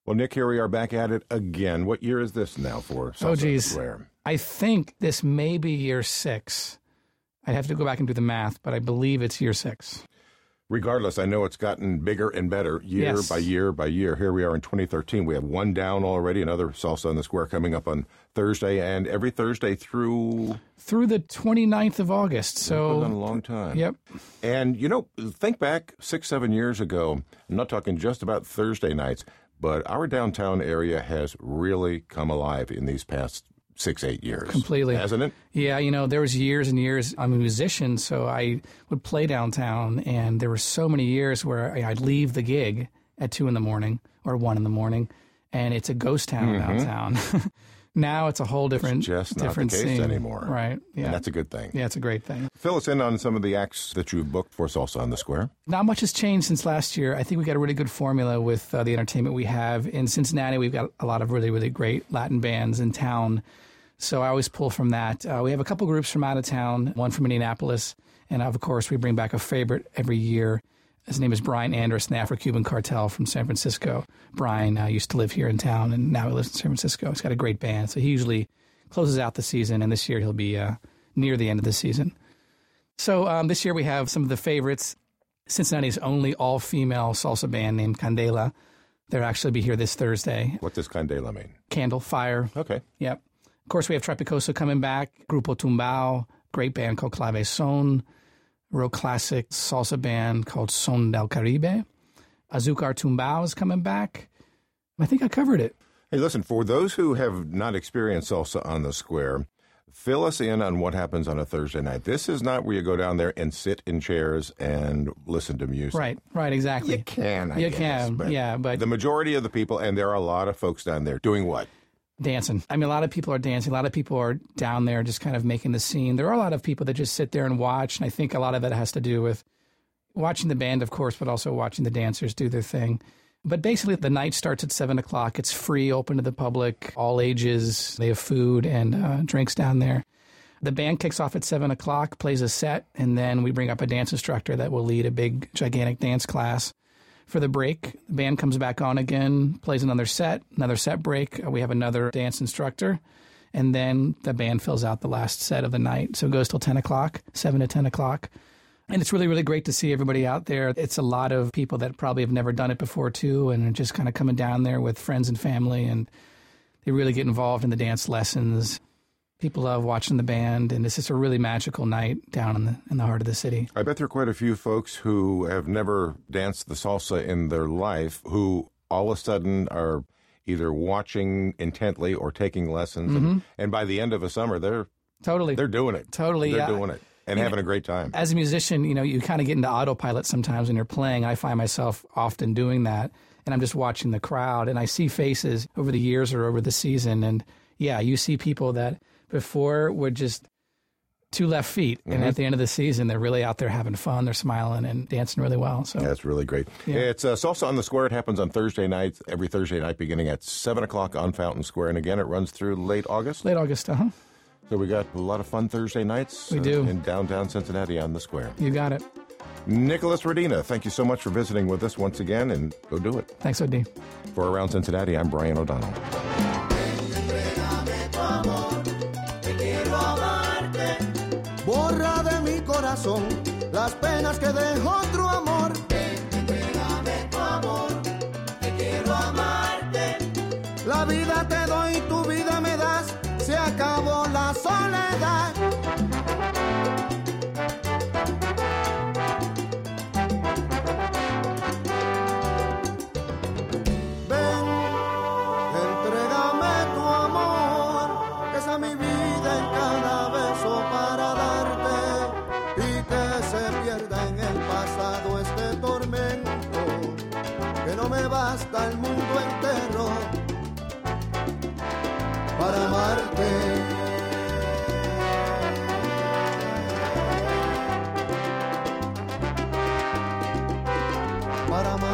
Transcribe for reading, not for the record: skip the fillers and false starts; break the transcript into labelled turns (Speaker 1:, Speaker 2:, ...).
Speaker 1: Well, Nick, here we are back at it again. What year is this now for Salsa on the Square?
Speaker 2: I think this may be year 6. I'd have to go back and do the math, but I believe it's year 6.
Speaker 1: Regardless, I know it's gotten bigger and better year by year by year. Here we are in 2013. We have one down already, another Salsa on the Square coming up on Thursday, and every Thursday through
Speaker 2: the 29th of August. So
Speaker 1: been a long time.
Speaker 2: Yep.
Speaker 1: And, think back 6-7 years ago. I'm not talking just about Thursday nights, but our downtown area has really come alive in these past 6-8 years.
Speaker 2: Completely.
Speaker 1: Hasn't it?
Speaker 2: Yeah, there was years and years. I'm a musician, so I would play downtown, and there were so many years where I'd leave the gig at 2 in the morning or 1 in the morning, and it's a ghost town downtown. Now it's a whole different
Speaker 1: just not
Speaker 2: different
Speaker 1: the case
Speaker 2: scene.
Speaker 1: anymore.
Speaker 2: Right. Yeah.
Speaker 1: And that's a good thing.
Speaker 2: Yeah, it's a great thing.
Speaker 1: Fill us in on some of the acts that you've booked for Salsa on the Square.
Speaker 2: Not much has changed since last year. I think we got a really good formula with the entertainment we have. In Cincinnati, we've got a lot of really, really great Latin bands in town. So I always pull from that. We have a couple groups from out of town, one from Indianapolis, and of course we bring back a favorite every year. His name is Brian Anderson, the Afro-Cuban Cartel from San Francisco. Brian used to live here in town, and now he lives in San Francisco. He's got a great band, so he usually closes out the season, and this year he'll be near the end of the season. So this year we have some of the favorites. Cincinnati's only all-female salsa band named Candela. They'll actually be here this Thursday.
Speaker 1: What does Candela mean?
Speaker 2: Candle, fire.
Speaker 1: Okay.
Speaker 2: Yep. Of course, we have Tropicoso coming back, Grupo Tumbao, great band called Clave Son, real classic salsa band called Son del Caribe. Azucar Tumbao is coming back. I think I covered it.
Speaker 1: Hey, listen, for those who have not experienced Salsa on the Square, fill us in on what happens on a Thursday night. This is not where you go down there and sit in chairs and listen to music.
Speaker 2: Right, exactly.
Speaker 1: You can, I guess,
Speaker 2: but
Speaker 1: the majority of the people, and there are a lot of folks down there, doing what?
Speaker 2: Dancing. I mean, a lot of people are dancing. A lot of people are down there just kind of making the scene. There are a lot of people that just sit there and watch, and I think a lot of it has to do with watching the band, of course, but also watching the dancers do their thing. But basically, the night starts at 7 o'clock. It's free, open to the public, all ages. They have food and drinks down there. The band kicks off at 7 o'clock, plays a set, and then we bring up a dance instructor that will lead a big, gigantic dance class. For the break, the band comes back on again, plays another set break. We have another dance instructor, and then the band fills out the last set of the night. So it goes till 10 o'clock, 7 to 10 o'clock. And it's really, really great to see everybody out there. It's a lot of people that probably have never done it before, too, and are just kind of coming down there with friends and family, and they really get involved in the dance lessons. People love watching the band, and it's just a really magical night down in the heart of the city.
Speaker 1: I bet there are quite a few folks who have never danced the salsa in their life who all of a sudden are either watching intently or taking lessons, and by the end of a summer, they're doing it. They're doing it. And having a great time. As
Speaker 2: a musician, you kind of get into autopilot sometimes when you're playing. I find myself often doing that, and I'm just watching the crowd, and I see faces over the years or over the season, and yeah, you see people that before were just two left feet, and at the end of the season, they're really out there having fun. They're smiling and dancing really well. So
Speaker 1: that's really great. Yeah. It's Salsa on the Square. It happens on Thursday nights, every Thursday night, beginning at 7 o'clock on Fountain Square, and again, it runs through late August. So we got a lot of fun Thursday nights.
Speaker 2: We do.
Speaker 1: In downtown Cincinnati on the Square.
Speaker 2: You got it.
Speaker 1: Nicholas Rodina, thank you so much for visiting with us once again, and go do it.
Speaker 2: Thanks, O.D.
Speaker 1: For Around Cincinnati, I'm Brian O'Donnell.
Speaker 3: Borra de mi corazón las penas que dejó otro amor. Entrégame tu amor, que quiero amarte. La vida te doy, tu vida me das. Se acabó la soledad. Ven, entrégame tu amor, que sea mi vida en cada beso para darte y que se pierda en el pasado este tormento, que no me basta el mundo entero para amarte. Para amarte.